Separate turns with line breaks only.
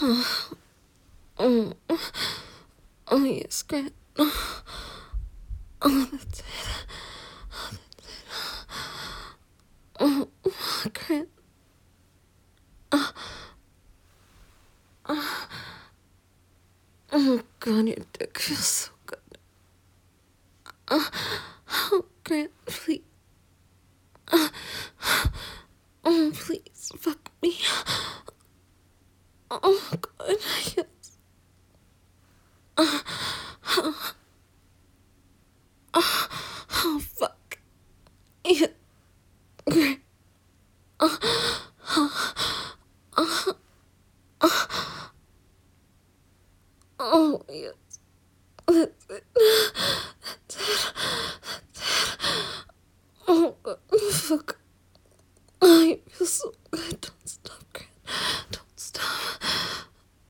Oh, oh yes, Grant. Oh, that's it. Oh, Grant. Oh, God, your dick feels so good. Oh, Grant, please. Oh, please, fuck me. Oh, God, yes. Oh, fuck. Yeah, Grant. Oh, yes.